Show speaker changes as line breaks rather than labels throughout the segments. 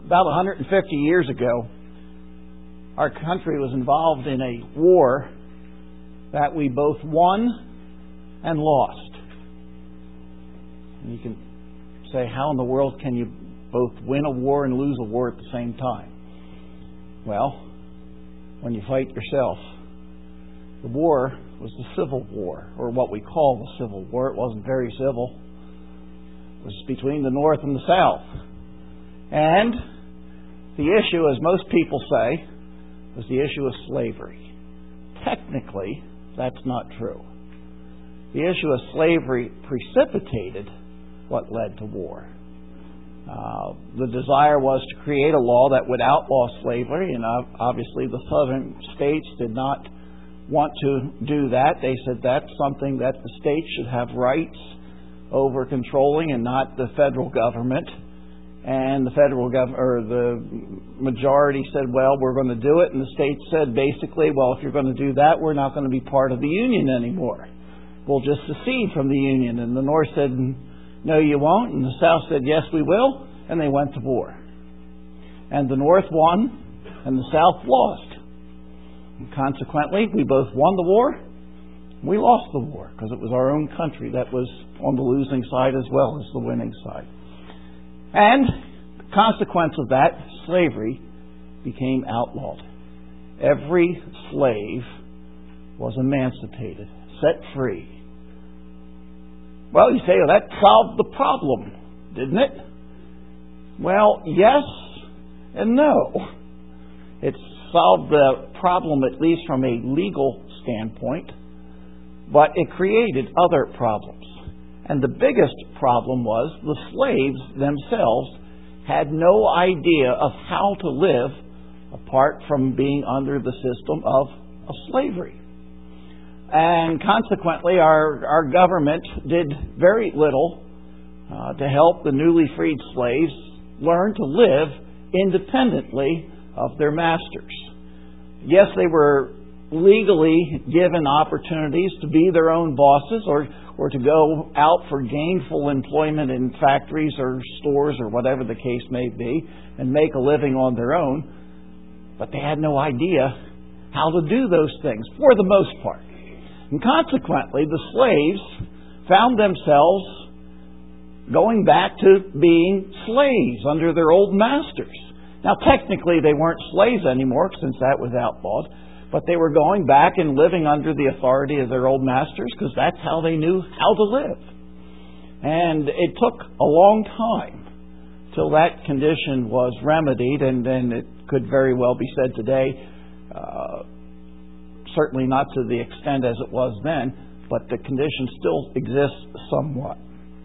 About 150 years ago, our country was involved in a war that we both won and lost. And you can say, how in the world can you both win a war and lose a war at the same time? Well, when you fight yourself. The war was the Civil War, or what we call the Civil War. It wasn't very civil. It was between the North and the South. And the issue, as most people say, was the issue of slavery. Technically, that's not true. The issue of slavery precipitated what led to war. The desire was to create a law that would outlaw slavery, and obviously the southern states did not want to do that. They said that's something that the states should have rights over controlling and not the federal government. And the federal government, or the majority said, well, we're going to do it. And the states said basically, well, if you're going to do that, we're not going to be part of the Union anymore. We'll just secede from the Union. And the North said, no, you won't. And the South said, yes, we will. And they went to war. And the North won, and the South lost. And consequently, we both won the war. We lost the war because it was our own country that was on the losing side as well as the winning side. And the consequence of that, slavery became outlawed. Every slave was emancipated, set free. Well, you say, well, that solved the problem, didn't it? Well, yes and no. It solved the problem, at least from a legal standpoint, but it created other problems. And the biggest problem was the slaves themselves had no idea of how to live apart from being under the system of slavery. And consequently, our government did very little to help the newly freed slaves learn to live independently of their masters. Yes, they were legally given opportunities to be their own bosses or to go out for gainful employment in factories or stores or whatever the case may be and make a living on their own. But they had no idea how to do those things for the most part. And consequently, the slaves found themselves going back to being slaves under their old masters. Now, technically, they weren't slaves anymore since that was outlawed. But they were going back and living under the authority of their old masters because that's how they knew how to live. And it took a long time till that condition was remedied, and it could very well be said today, certainly not to the extent as it was then, but the condition still exists somewhat.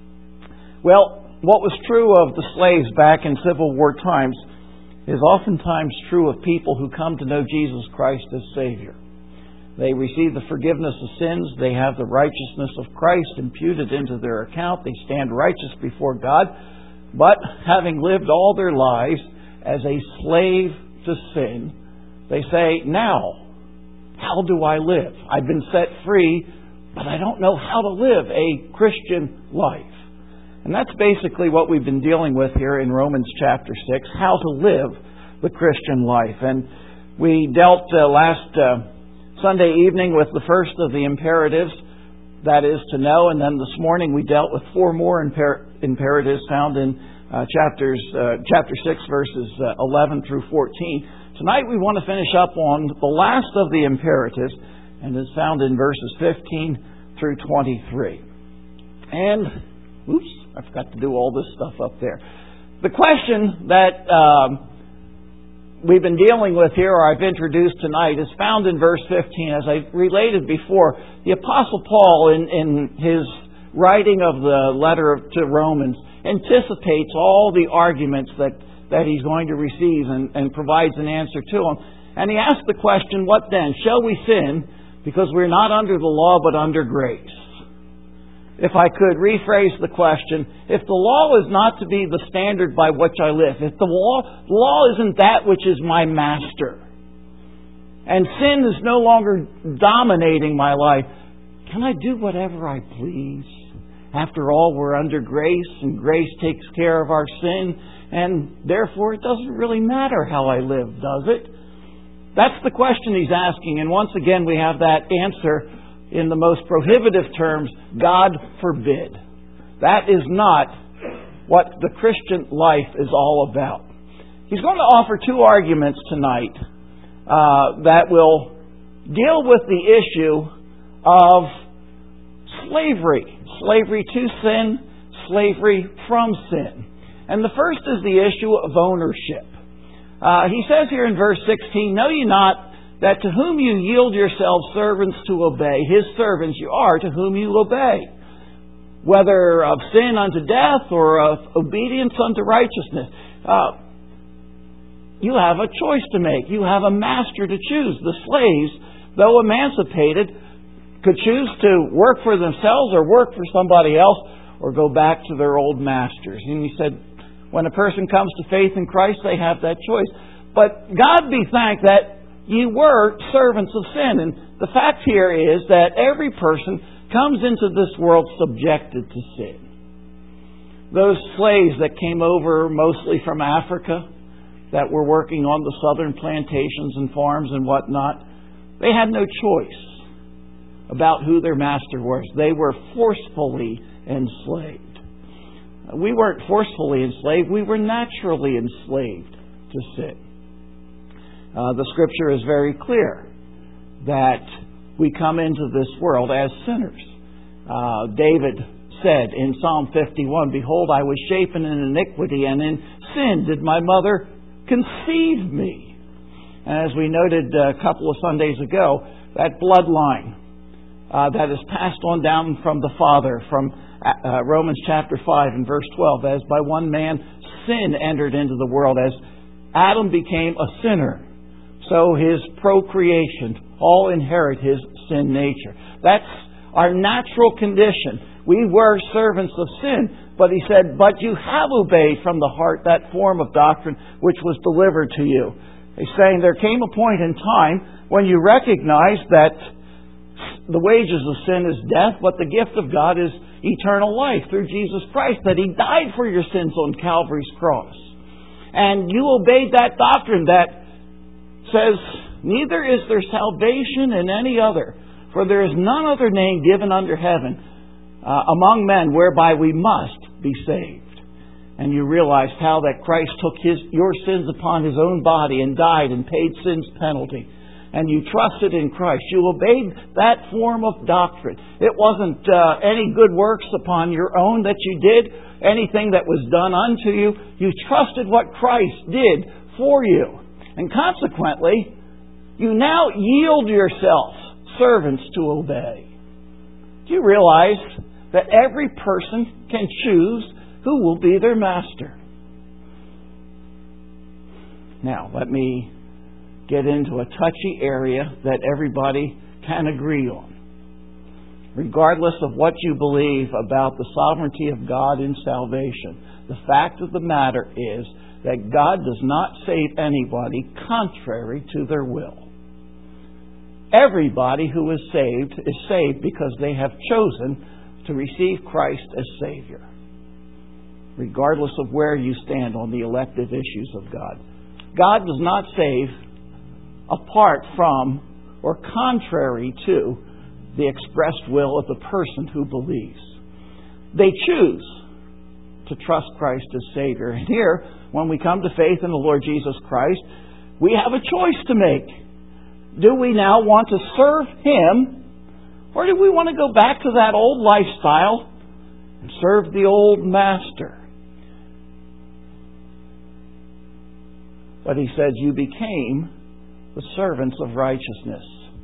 Well, what was true of the slaves back in Civil War times is oftentimes true of people who come to know Jesus Christ as Savior. They receive the forgiveness of sins. They have the righteousness of Christ imputed into their account. They stand righteous before God. But having lived all their lives as a slave to sin, they say, now, how do I live? I've been set free, but I don't know how to live a Christian life. And that's basically what we've been dealing with here in Romans chapter 6, how to live the Christian life. And we dealt last Sunday evening with the first of the imperatives, that is to know, and then this morning we dealt with four more imperatives found in chapter 6, verses 11 through 14. Tonight we want to finish up on the last of the imperatives, and it's found in verses 15 through 23. And, I forgot to do all this stuff up there. The question that we've been dealing with here, or I've introduced tonight, is found in verse 15. As I related before, the Apostle Paul, in his writing of the letter to Romans, anticipates all the arguments that he's going to receive and provides an answer to them. And he asks the question, what then? Shall we sin because we're not under the law but under grace? If I could rephrase the question, if the law is not to be the standard by which I live, if the law isn't that which is my master, and sin is no longer dominating my life, can I do whatever I please? After all, we're under grace, and grace takes care of our sin, and therefore it doesn't really matter how I live, does it? That's the question he's asking, and once again we have that answer in the most prohibitive terms: God forbid. That is not what the Christian life is all about. He's going to offer two arguments tonight that will deal with the issue of slavery. Slavery to sin, slavery from sin. And the first is the issue of ownership. He says here in verse 16, "Know ye not that to whom you yield yourselves servants to obey, His servants you are to whom you obey, whether of sin unto death or of obedience unto righteousness." You have a choice to make. You have a master to choose. The slaves, though emancipated, could choose to work for themselves or work for somebody else or go back to their old masters. And he said, when a person comes to faith in Christ, they have that choice. But God be thanked that you were servants of sin. And the fact here is that every person comes into this world subjected to sin. Those slaves that came over mostly from Africa, that were working on the southern plantations and farms and whatnot, they had no choice about who their master was. They were forcefully enslaved. We weren't forcefully enslaved. We were naturally enslaved to sin. The Scripture is very clear that we come into this world as sinners. David said in Psalm 51, "Behold, I was shapen in iniquity, and in sin did my mother conceive me." And as we noted a couple of Sundays ago, that bloodline that is passed on down from the Father, from Romans chapter 5 and verse 12, as by one man sin entered into the world, as Adam became a sinner, so his procreation all inherit his sin nature. That's our natural condition. We were servants of sin, but he said, "But you have obeyed from the heart that form of doctrine which was delivered to you." He's saying there came a point in time when you recognized that the wages of sin is death, but the gift of God is eternal life through Jesus Christ, that He died for your sins on Calvary's cross. And you obeyed that doctrine that says, "Neither is there salvation in any other, for there is none other name given under heaven among men whereby we must be saved." And you realized how that Christ took your sins upon His own body and died and paid sin's penalty. And you trusted in Christ. You obeyed that form of doctrine. It wasn't any good works upon your own that you did, anything that was done unto you. You trusted what Christ did for you. And consequently, you now yield yourself servants to obey. Do you realize that every person can choose who will be their master? Now, let me get into a touchy area that everybody can agree on. Regardless of what you believe about the sovereignty of God in salvation, the fact of the matter is that God does not save anybody contrary to their will. Everybody who is saved because they have chosen to receive Christ as Savior, regardless of where you stand on the elective issues of God. God does not save apart from or contrary to the expressed will of the person who believes. They choose to trust Christ as Savior. And here, when we come to faith in the Lord Jesus Christ, we have a choice to make. Do we now want to serve Him, or do we want to go back to that old lifestyle and serve the old master? But He says, "You became the servants of righteousness."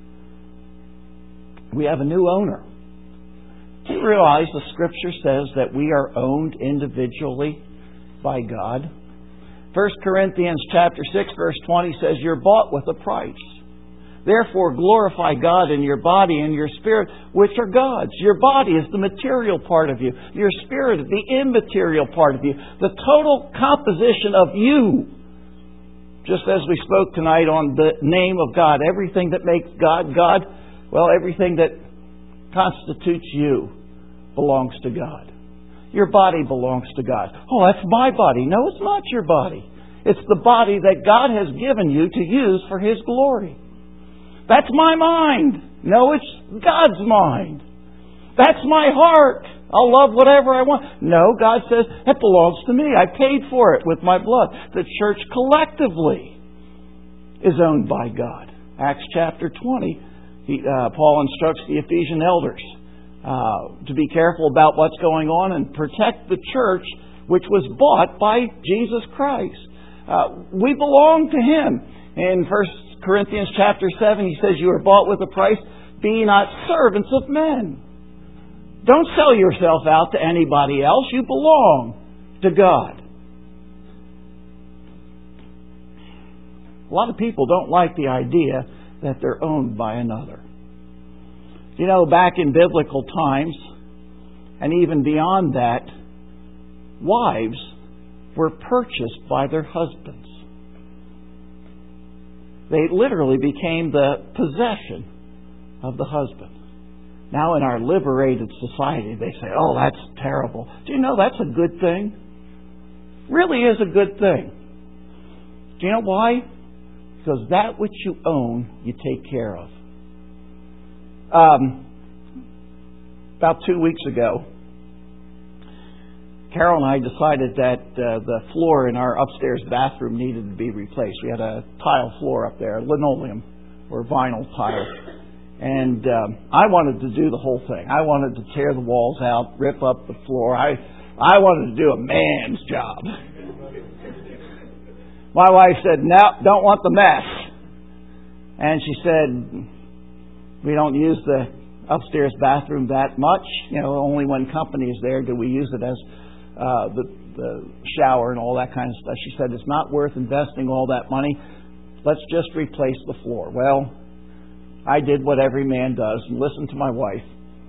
We have a new owner. Do you realize the Scripture says that we are owned individually by God? 1 Corinthians chapter 6 verse 20 says, "You're bought with a price. Therefore glorify God in your body and your spirit, which are God's." Your body is the material part of you. Your spirit is the immaterial part of you. The total composition of you. Just as we spoke tonight on the name of God, everything that makes God God, well, everything that constitutes you belongs to God. Your body belongs to God. Oh, that's my body. No, it's not your body. It's the body that God has given you to use for His glory. That's my mind. No, it's God's mind. That's my heart. I'll love whatever I want. No, God says, that belongs to me. I paid for it with my blood. The church collectively is owned by God. Acts chapter 20, Paul instructs the Ephesian elders to be careful about what's going on and protect the church which was bought by Jesus Christ. We belong to Him. In 1 Corinthians chapter 7, he says, you are bought with a price. Be ye not servants of men. Don't sell yourself out to anybody else. You belong to God. A lot of people don't like the idea that they're owned by another. You know, back in biblical times, and even beyond that, wives were purchased by their husbands. They literally became the possession of the husband. Now in our liberated society, they say, oh, that's terrible. Do you know that's a good thing? Really is a good thing. Do you know why? Because that which you own, you take care of. About 2 weeks ago, Carol and I decided that the floor in our upstairs bathroom needed to be replaced. We had a tile floor up there, linoleum or vinyl tile. And I wanted to do the whole thing. I wanted to tear the walls out, rip up the floor. I wanted to do a man's job. My wife said, no, don't want the mess. And she said, we don't use the upstairs bathroom that much. You know, only when company is there do we use it as the shower and all that kind of stuff. She said, it's not worth investing all that money. Let's just replace the floor. Well, I did what every man does and listened to my wife.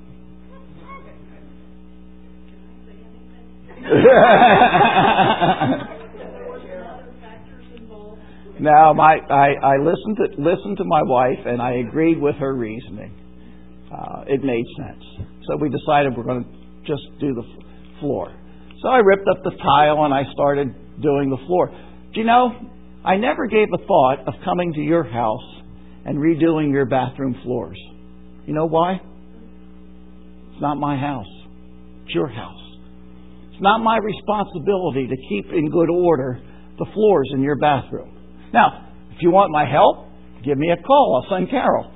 Now, I listened to my wife and I agreed with her reasoning. It made sense. So we decided we're going to just do the floor. So I ripped up the tile and I started doing the floor. Do you know, I never gave a thought of coming to your house and redoing your bathroom floors. You know why? It's not my house. It's your house. It's not my responsibility to keep in good order the floors in your bathroom. Now, if you want my help, give me a call. I'll send Carol.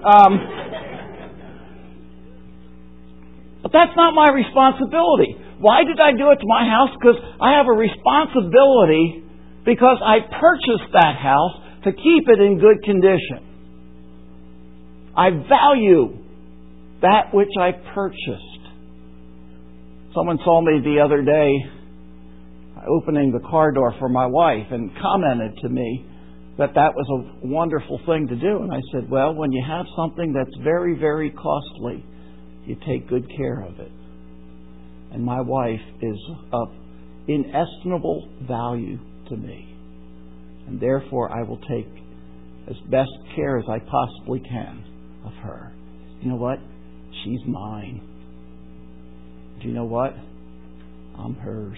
But that's not my responsibility. Why did I do it to my house? Because I have a responsibility because I purchased that house to keep it in good condition. I value that which I purchased. Someone saw me the other day opening the car door for my wife and commented to me that was a wonderful thing to do. And I said, well, when you have something that's very, very costly, you take good care of it. And my wife is of inestimable value to me. And therefore, I will take as best care as I possibly can of her. You know what? She's mine. Do you know what? I'm hers.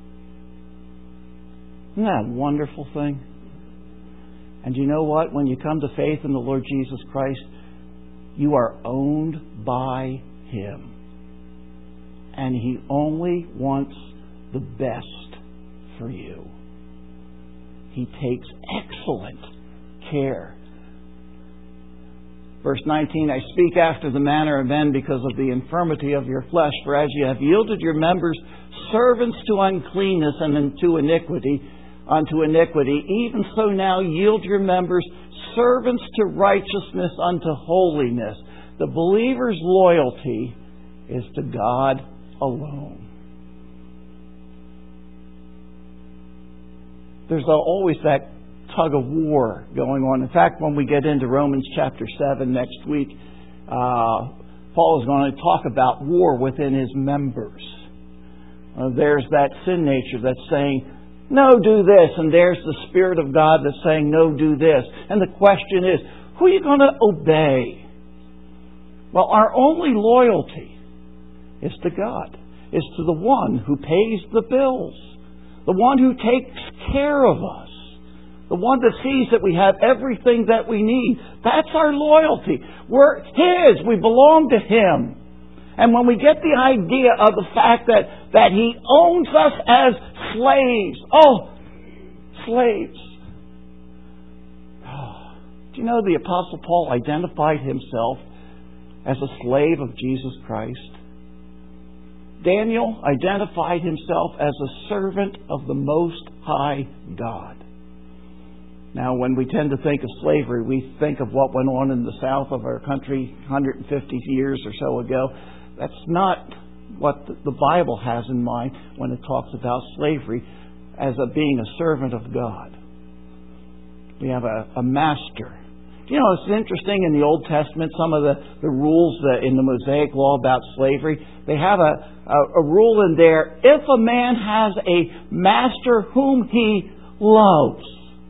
Isn't that a wonderful thing? And you know what? When you come to faith in the Lord Jesus Christ, you are owned by Him. And He only wants the best for you. He takes excellent care. Verse 19, I speak after the manner of men because of the infirmity of your flesh. For as you have yielded your members servants to uncleanness and unto iniquity, even so now yield your members servants to righteousness unto holiness. The believer's loyalty is to God alone. There's always that tug of war going on. In fact, when we get into Romans chapter 7 next week, Paul is going to talk about war within his members. There's that sin nature that's saying, no, do this. And there's the Spirit of God that's saying, no, do this. And the question is, who are you going to obey? Well, our only loyalty is to God. is to the one who pays the bills, the one who takes care of us, the one that sees that we have everything that we need. That's our loyalty. We're His. We belong to Him. And when we get the idea of the fact that He owns us as slaves. Oh, slaves. Do you know the Apostle Paul identified himself as a slave of Jesus Christ? Daniel identified himself as a servant of the Most High God. Now, when we tend to think of slavery, we think of what went on in the south of our country 150 years or so ago. That's not what the Bible has in mind when it talks about slavery as being a servant of God. We have a master. You know, it's interesting in the Old Testament, some of the rules in the Mosaic Law about slavery, they have a rule in there. If a man has a master whom he loves.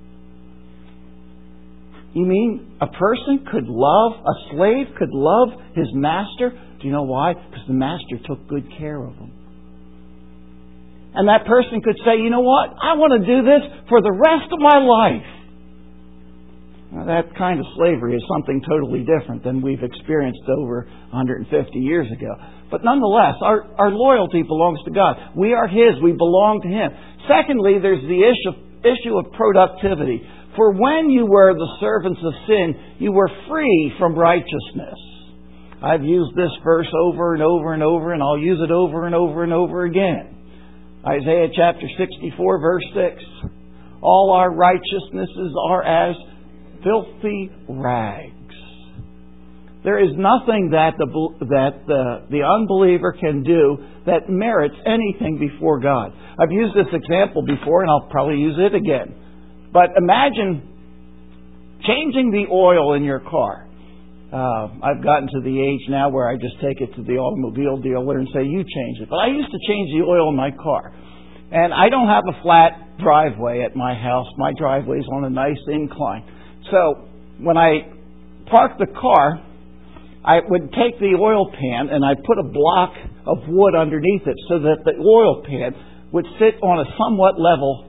You mean a person could love, a slave could love his master? Do you know why? Because the master took good care of him. And that person could say, you know what? I want to do this for the rest of my life. Now, that kind of slavery is something totally different than we've experienced over 150 years ago. But nonetheless, our loyalty belongs to God. We are His. We belong to Him. Secondly, there's the issue of productivity. For when you were the servants of sin, you were free from righteousness. I've used this verse over and over and over, and I'll use it over and over and over again. Isaiah chapter 64, verse 6. All our righteousnesses are as filthy rags. There is nothing that the unbeliever can do that merits anything before God. I've used this example before, and I'll probably use it again. But imagine changing the oil in your car. I've gotten to the age now where I just take it to the automobile dealer and say, you change it. But I used to change the oil in my car. And I don't have a flat driveway at my house. My driveway's on a nice incline. So when I parked the car, I would take the oil pan and I'd put a block of wood underneath it so that the oil pan would sit on a somewhat level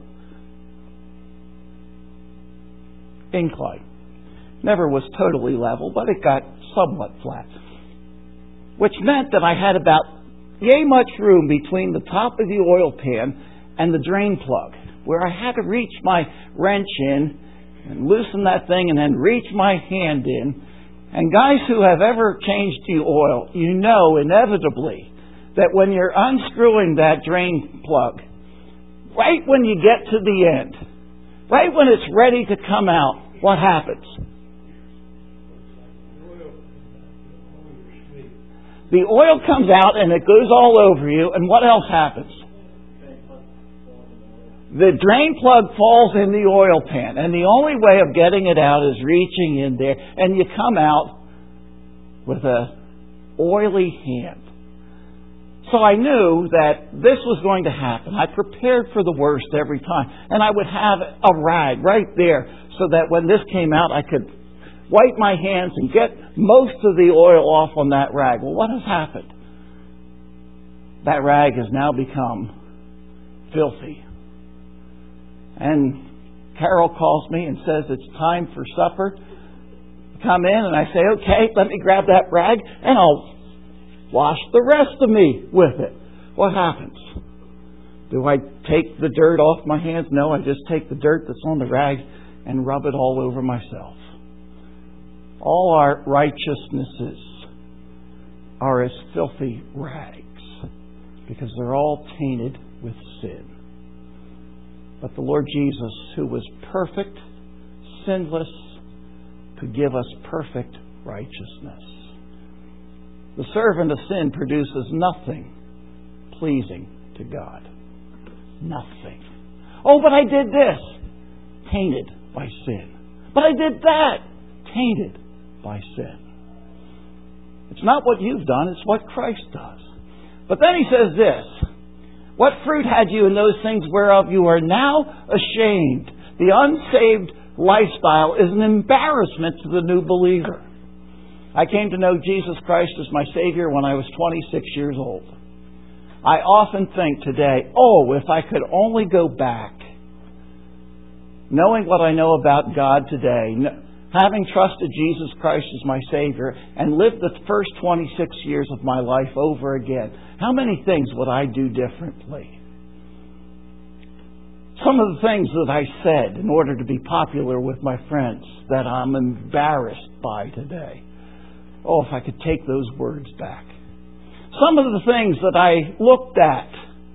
incline. Never was totally level, but it got somewhat flat. Which meant that I had about yay much room between the top of the oil pan and the drain plug, where I had to reach my wrench in and loosen that thing and then reach my hand in. And guys who have ever changed the oil, you know inevitably that when you're unscrewing that drain plug, right when you get to the end, right when it's ready to come out, what happens? The oil comes out and it goes all over you, and what else happens? The drain plug falls in the oil pan, and the only way of getting it out is reaching in there, and you come out with a oily hand. So I knew that this was going to happen. I prepared for the worst every time, and I would have a rag right there so that when this came out, I could wipe my hands and get most of the oil off on that rag. Well, what has happened? That rag has now become filthy. And Carol calls me and says it's time for supper. Come in and I say, okay, let me grab that rag and I'll wash the rest of me with it. What happens? Do I take the dirt off my hands? No, I just take the dirt that's on the rag and rub it all over myself. All our righteousnesses are as filthy rags because they're all tainted with sin. But the Lord Jesus, who was perfect, sinless, could give us perfect righteousness. The servant of sin produces nothing pleasing to God. Nothing. Oh, but I did this. Tainted by sin. But I did that. Tainted by sin. It's not what you've done, it's what Christ does. But then he says this. What fruit had you in those things whereof you are now ashamed? The unsaved lifestyle is an embarrassment to the new believer. I came to know Jesus Christ as my Savior when I was 26 years old. I often think today, oh, if I could only go back, knowing what I know about God today, having trusted Jesus Christ as my Savior, and lived the first 26 years of my life over again, how many things would I do differently? Some of the things that I said in order to be popular with my friends that I'm embarrassed by today. Oh, if I could take those words back. Some of the things that I looked at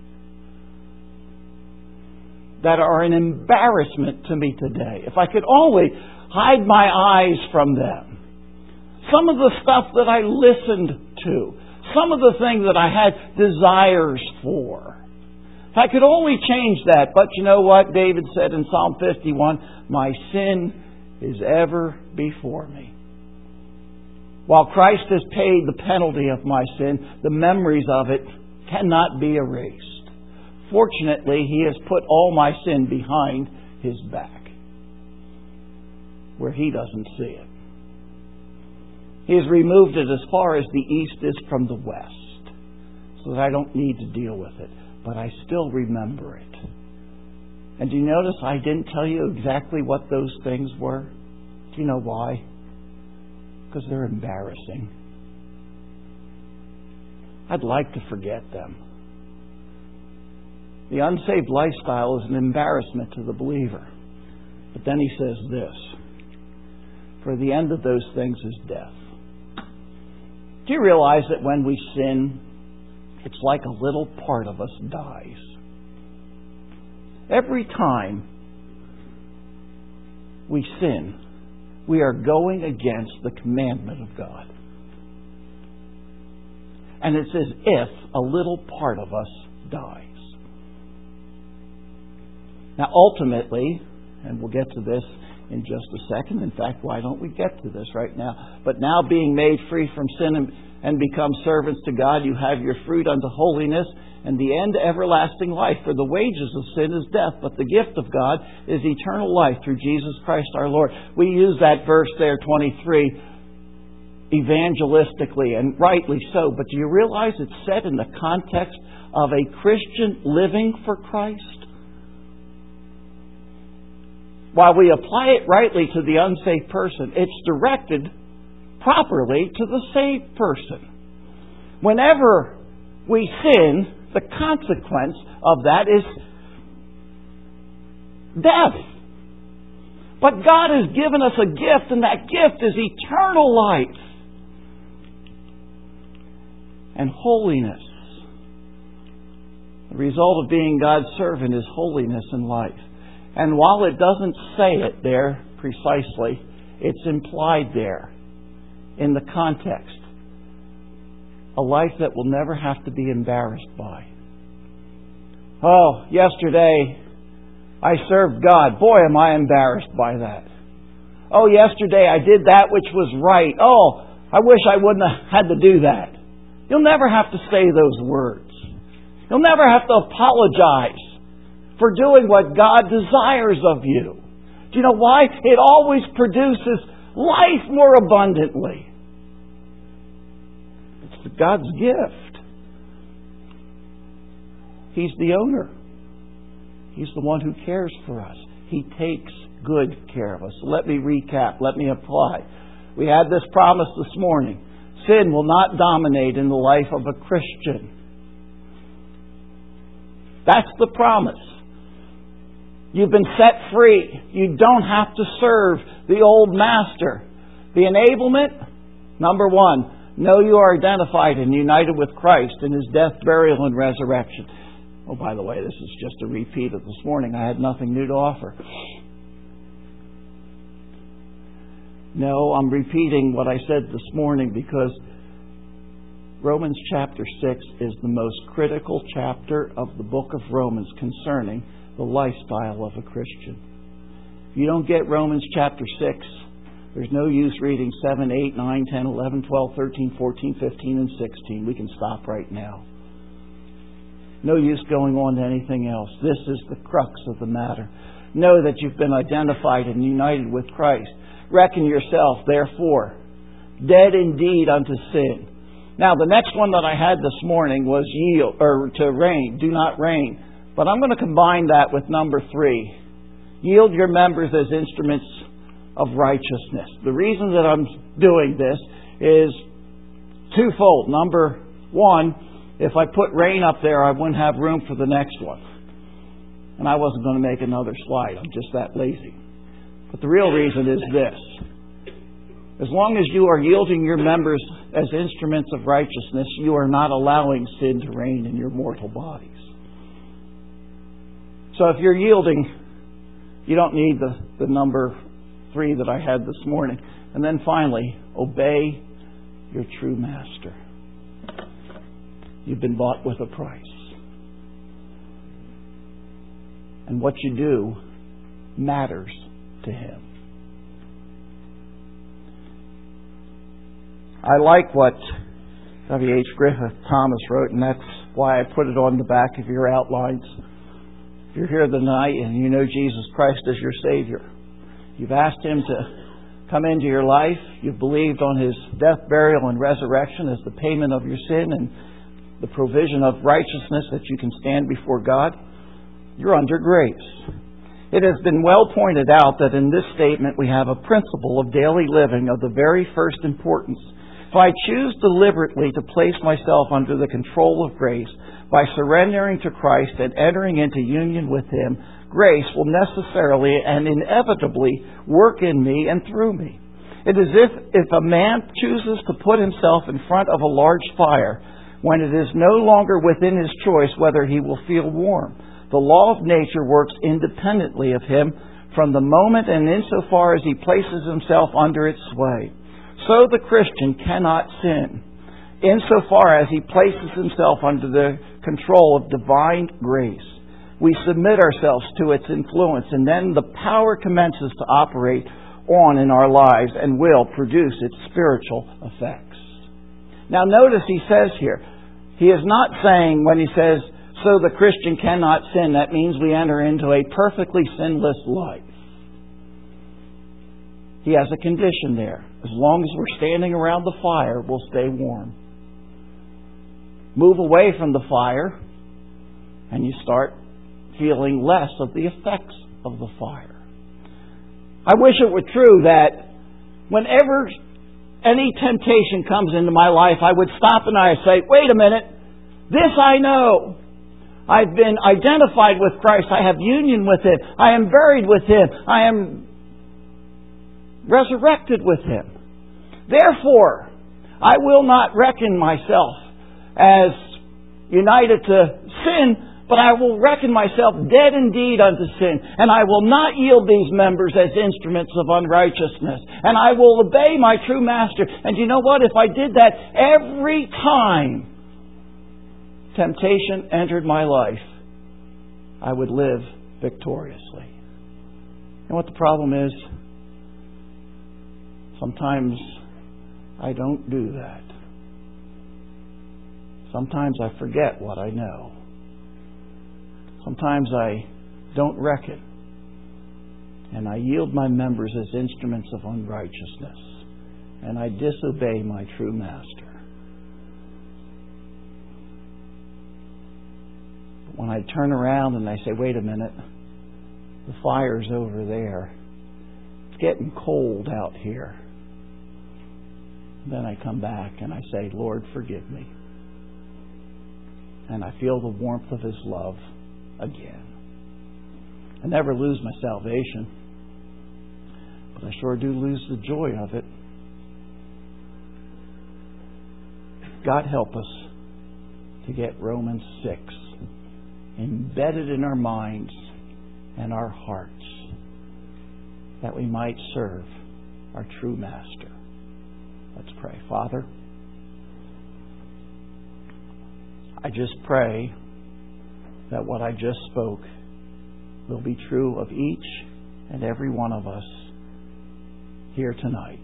that are an embarrassment to me today. If I could only hide my eyes from them. Some of the stuff that I listened to. Some of the things that I had desires for. If I could only change that. But you know what David said in Psalm 51? My sin is ever before me. While Christ has paid the penalty of my sin, the memories of it cannot be erased. Fortunately, He has put all my sin behind His back, where He doesn't see it. He has removed it as far as the east is from the west, so that I don't need to deal with it. But I still remember it. And do you notice I didn't tell you exactly what those things were? Do you know why? Because they're embarrassing. I'd like to forget them. The unsaved lifestyle is an embarrassment to the believer. But then he says this, for the end of those things is death. Do you realize that when we sin, it's like a little part of us dies? Every time we sin, we are going against the commandment of God. And it's as if a little part of us dies. Now, ultimately, and we'll get to this in just a second. In fact, why don't we get to this right now? But now being made free from sin and become servants to God, you have your fruit unto holiness, and the end everlasting life. For the wages of sin is death, but the gift of God is eternal life through Jesus Christ our Lord. We use that verse there, 23, evangelistically, and rightly so. But do you realize it's said in the context of a Christian living for Christ? While we apply it rightly to the unsaved person, it's directed properly to the saved person. Whenever we sin, the consequence of that is death. But God has given us a gift, and that gift is eternal life and holiness. The result of being God's servant is holiness and life. And while it doesn't say it there precisely, it's implied there in the context. A life that will never have to be embarrassed by. Oh, yesterday I served God. Boy, am I embarrassed by that. Oh, yesterday I did that which was right. Oh, I wish I wouldn't have had to do that. You'll never have to say those words. You'll never have to apologize for doing what God desires of you. Do you know why? It always produces life more abundantly. It's God's gift. He's the owner. He's the one who cares for us. He takes good care of us. So let me recap. Let me apply. We had this promise this morning. Sin will not dominate in the life of a Christian. That's the promise. You've been set free. You don't have to serve the old master. The enablement, number one, know you are identified and united with Christ in His death, burial, and resurrection. Oh, by the way, this is just a repeat of this morning. I had nothing new to offer. No, I'm repeating what I said this morning because Romans chapter 6 is the most critical chapter of the book of Romans concerning the lifestyle of a Christian. If you don't get Romans chapter 6, there's no use reading 7, 8, 9, 10, 11, 12, 13, 14, 15, and 16. We can stop right now. No use going on to anything else. This is the crux of the matter. Know that you've been identified and united with Christ. Reckon yourself, therefore, dead indeed unto sin, Now, the next one that I had this morning was yield, or to reign, do not reign. But I'm going to combine that with number 3. Yield your members as instruments of righteousness. The reason that I'm doing this is twofold. Number 1, if I put reign up there, I wouldn't have room for the next one. And I wasn't going to make another slide. I'm just that lazy. But the real reason is this. As long as you are yielding your members as instruments of righteousness, you are not allowing sin to reign in your mortal bodies. So if you're yielding, you don't need the number 3 that I had this morning. And then finally, obey your true master. You've been bought with a price. And what you do matters to Him. I like what W.H. Griffith Thomas wrote, and that's why I put it on the back of your outlines. If you're here tonight and you know Jesus Christ as your Savior, you've asked Him to come into your life, you've believed on His death, burial, and resurrection as the payment of your sin and the provision of righteousness that you can stand before God, you're under grace. It has been well pointed out that in this statement we have a principle of daily living of the very first importance. If I choose deliberately to place myself under the control of grace by surrendering to Christ and entering into union with Him, grace will necessarily and inevitably work in me and through me. It is if a man chooses to put himself in front of a large fire when it is no longer within his choice whether he will feel warm. The law of nature works independently of him from the moment and insofar as he places himself under its sway. So the Christian cannot sin insofar as he places himself under the control of divine grace. We submit ourselves to its influence, and then the power commences to operate on in our lives and will produce its spiritual effects. Now notice he says here, he is not saying when he says, so the Christian cannot sin, that means we enter into a perfectly sinless life. He has a condition there. As long as we're standing around the fire, we'll stay warm. Move away from the fire, and you start feeling less of the effects of the fire. I wish it were true that whenever any temptation comes into my life, I would stop and I would say, wait a minute, this I know. I've been identified with Christ. I have union with Him. I am buried with Him. I am resurrected with Him. Therefore, I will not reckon myself as united to sin, but I will reckon myself dead indeed unto sin. And I will not yield these members as instruments of unrighteousness. And I will obey my true master. And you know what? If I did that every time temptation entered my life, I would live victoriously. And what the problem is, sometimes I don't do that. Sometimes I forget what I know. Sometimes I don't reckon. And I yield my members as instruments of unrighteousness. And I disobey my true master. But when I turn around and I say, wait a minute, the fire's over there. It's getting cold out here. Then I come back and I say, Lord, forgive me. And I feel the warmth of His love again. I never lose my salvation, but I sure do lose the joy of it. God help us to get Romans 6 embedded in our minds and our hearts, that we might serve our true Master. Let's pray. Father, I just pray that what I just spoke will be true of each and every one of us here tonight.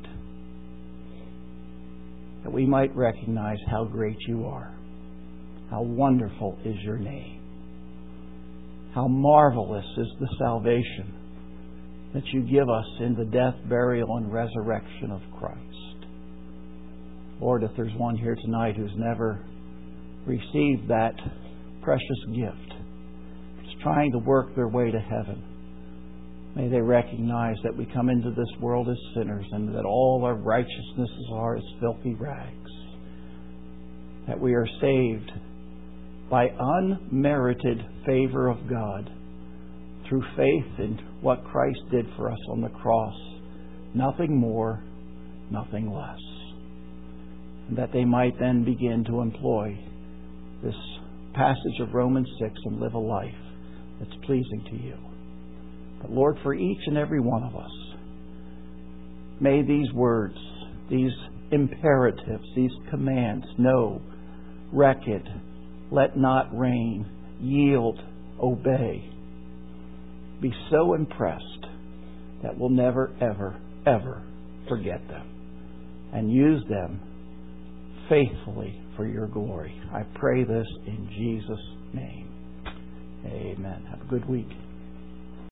That we might recognize how great You are. How wonderful is Your name. How marvelous is the salvation that You give us in the death, burial, and resurrection of Christ. Lord, if there's one here tonight who's never received that precious gift, just trying to work their way to heaven, may they recognize that we come into this world as sinners and that all our righteousnesses are as filthy rags. That we are saved by unmerited favor of God through faith in what Christ did for us on the cross. Nothing more, nothing less. And that they might then begin to employ this passage of Romans 6 and live a life that's pleasing to you. But Lord, for each and every one of us, may these words, these imperatives, these commands, know, reckon, let not reign, yield, obey, be so impressed that we'll never, ever, ever forget them and use them faithfully for your glory. I pray this in Jesus' name. Amen. Have a good week.